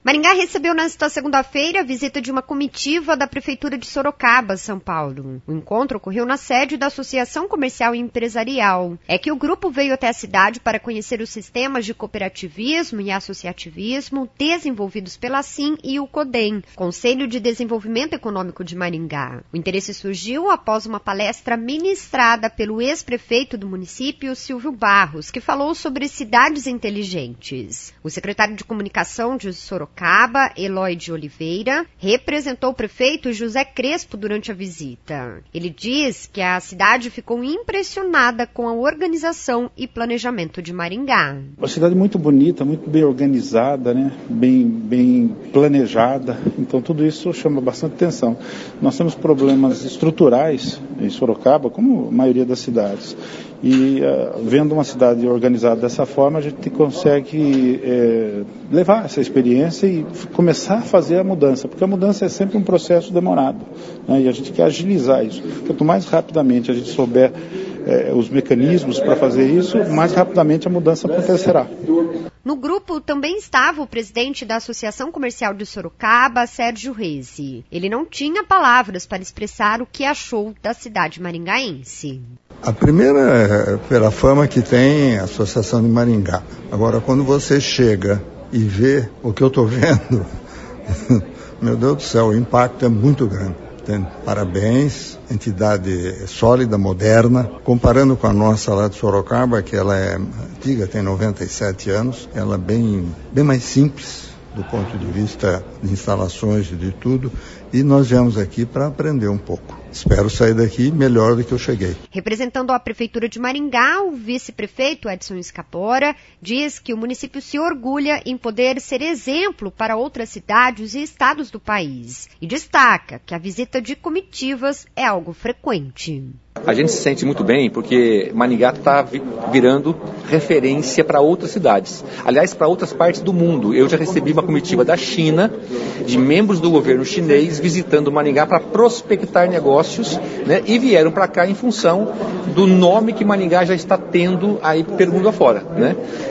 Maringá recebeu nesta segunda-feira a visita de uma comitiva da Prefeitura de Sorocaba, São Paulo. O encontro ocorreu na sede da Associação Comercial e Empresarial. É que o grupo veio até a cidade para conhecer os sistemas de cooperativismo e associativismo desenvolvidos pela SIM e o CODEM, Conselho de Desenvolvimento Econômico de Maringá. O interesse surgiu após uma palestra ministrada pelo ex-prefeito do município, Silvio Barros, que falou sobre cidades inteligentes. O secretário de Comunicação de Sorocaba, Eloy de Oliveira, representou o prefeito José Crespo durante a visita. Ele diz que a cidade ficou impressionada com a organização e planejamento de Maringá. Uma cidade muito bonita, muito bem organizada, né? bem planejada, então tudo isso chama bastante atenção. Nós temos problemas estruturais em Sorocaba, como a maioria das cidades. E vendo uma cidade organizada dessa forma, a gente consegue levar essa experiência e começar a fazer a mudança, porque a mudança é sempre um processo demorado, né? E a gente quer agilizar isso. Quanto mais rapidamente a gente souber os mecanismos para fazer isso, mais rapidamente a mudança acontecerá. No grupo também estava o presidente da Associação Comercial de Sorocaba, Sérgio Reze. Ele não tinha palavras para expressar o que achou da cidade maringaense. A primeira é pela fama que tem a Associação de Maringá. Agora, quando você chega e vê o que eu estou vendo, meu Deus do céu, o impacto é muito grande. Parabéns, entidade sólida, moderna. Comparando com a nossa lá de Sorocaba, que ela é antiga, tem 97 anos, ela é bem mais simples do ponto de vista de instalações e de tudo. E nós viemos aqui para aprender um pouco. Espero sair daqui melhor do que eu cheguei. Representando a Prefeitura de Maringá, o vice-prefeito Edson Escapora diz que o município se orgulha em poder ser exemplo para outras cidades e estados do país. E destaca que a visita de comitivas é algo frequente. A gente se sente muito bem porque Maringá está virando referência para outras cidades. Aliás, para outras partes do mundo. Eu já recebi uma comitiva da China, de membros do governo chinês, visitando Maringá para prospectar negócios, né, e vieram para cá em função do nome que Maringá já está tendo aí pelo mundo afora, né?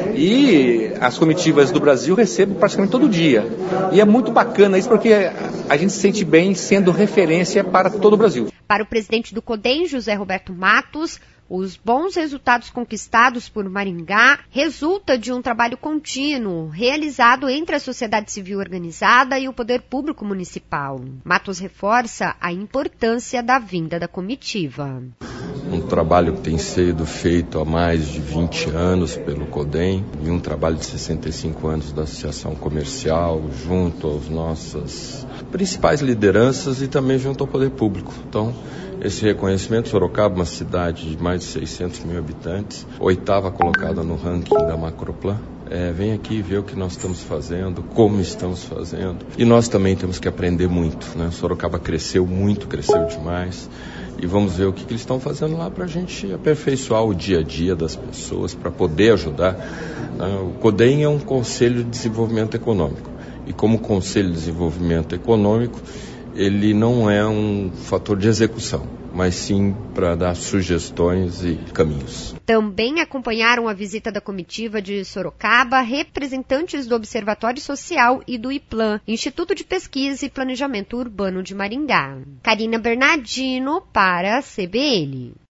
E as comitivas do Brasil recebo praticamente todo dia. E é muito bacana isso porque a gente se sente bem sendo referência para todo o Brasil. Para o presidente do CODEM, José Roberto Matos, os bons resultados conquistados por Maringá resulta de um trabalho contínuo realizado entre a sociedade civil organizada e o poder público municipal. Matos reforça a importância da vinda da comitiva. Um trabalho que tem sido feito há mais de 20 anos pelo CODEM e um trabalho de 65 anos da Associação Comercial junto às nossas principais lideranças e também junto ao poder público. Então, esse reconhecimento, Sorocaba, uma cidade de mais de 600 mil habitantes, 8ª colocada no ranking da Macroplan. Vem aqui ver o que nós estamos fazendo, como estamos fazendo. E nós também temos que aprender muito, né? Sorocaba cresceu muito, cresceu demais. E vamos ver o que eles estão fazendo lá para a gente aperfeiçoar o dia a dia das pessoas, para poder ajudar, né? O CODEM é um Conselho de Desenvolvimento Econômico. E como Conselho de Desenvolvimento Econômico, ele não é um fator de execução, mas sim para dar sugestões e caminhos. Também acompanharam a visita da comitiva de Sorocaba representantes do Observatório Social e do IPLAN, Instituto de Pesquisa e Planejamento Urbano de Maringá. Karina Bernardino para a CBN.